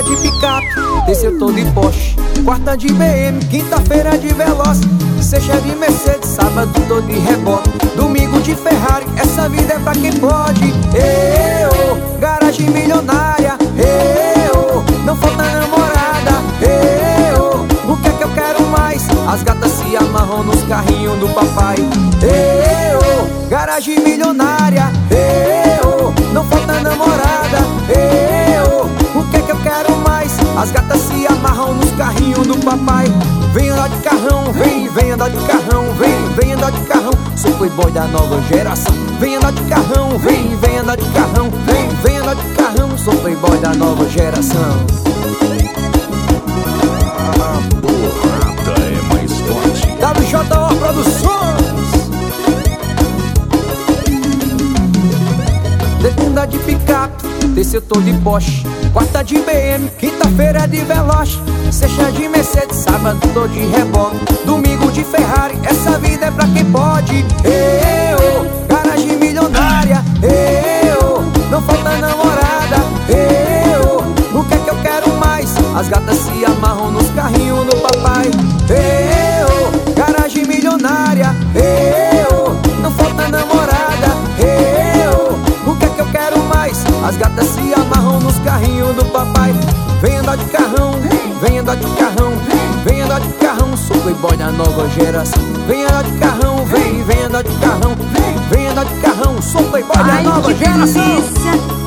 de picape, desceu todo de Porsche. Quarta de BM, quinta-feira de Veloz, sexta de Mercedes, sábado tô de reboque, domingo de Ferrari, essa vida é pra quem pode. Eu, garagem milionária, eu, não falta namorada, eu, o que é que eu quero mais? As gatas se amarram nos carrinhos do papai. Eu, garagem milionária, eu, não falta namorada, eu, o que é que eu quero mais? As gatas se amarram nos carrinhos do papai. Vem andar de carrão, vem andar de carrão, vem andar de carrão. Sou playboy da nova geração. Vem andar de carrão, vem andar de carrão, vem andar de carrão. Sou playboy da nova geração. A porrada é mais forte. WJO Produções. Segunda de picape, desceu todo de Porsche. Quarta de BM, quinta-feira de Veloz, sexta de Mercedes, sábado tô de reboque, domingo de Ferrari, essa vida é pra quem pode. Eu, garagem milionária, eu, não falta namorada, eu, o que é que eu quero mais? As gatas se amarram nos carrinhos do papai. Eu, garagem milionária, eu, não falta namorada, eu, o que é que eu quero mais? As gatas se amarram nos carrinhos do papai. Vem andar de carrão, vem andar de carrão, vem andar de carrão. Sou playboy da nova geração. Vem andar de carrão, vem andar de carrão, vem andar de carrão. Sou playboy da nova geração. Delícia.